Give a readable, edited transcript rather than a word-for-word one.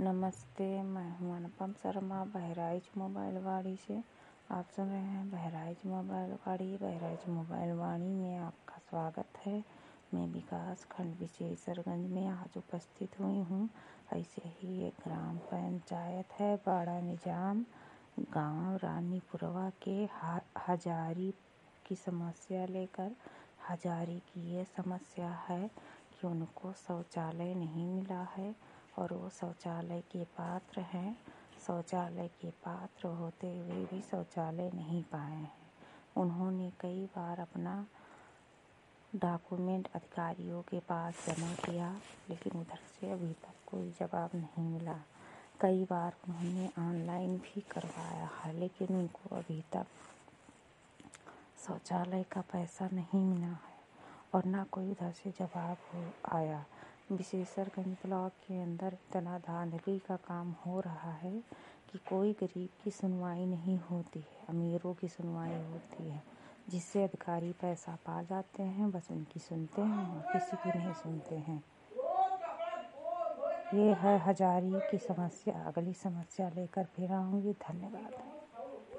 नमस्ते, मैं हूं अनुपम शर्मा बहराइच मोबाइल वाड़ी से। आप सुन रहे हैं बहराइच मोबाइल वाड़ी। बहराइच मोबाइल वाड़ी में आपका स्वागत है। मैं विकास खंड विशेषरगंज में आज उपस्थित हुई हूं। ऐसे ही एक ग्राम पंचायत है बाड़ा निजाम गांव रानीपुरवा के हजारी की समस्या लेकर। हजारी की ये समस्या है कि उनको शौचालय नहीं मिला है और वो शौचालय के पात्र हैं। शौचालय के पात्र होते हुए भी शौचालय नहीं पाए हैं। उन्होंने कई बार अपना डॉक्यूमेंट अधिकारियों के पास जमा किया, लेकिन उधर से अभी तक कोई जवाब नहीं मिला। कई बार उन्होंने ऑनलाइन भी करवाया है, लेकिन उनको अभी तक शौचालय का पैसा नहीं मिला है और ना कोई उधर से जवाब आया। विशेषरगंज ब्लॉक के अंदर इतना धांधली का काम हो रहा है कि कोई गरीब की सुनवाई नहीं होती है, अमीरों की सुनवाई होती है, जिससे अधिकारी पैसा पा जाते हैं, बस उनकी सुनते हैं और किसी की नहीं सुनते हैं। ये है हजारी की समस्या। अगली समस्या लेकर फिर आऊँगी। धन्यवाद।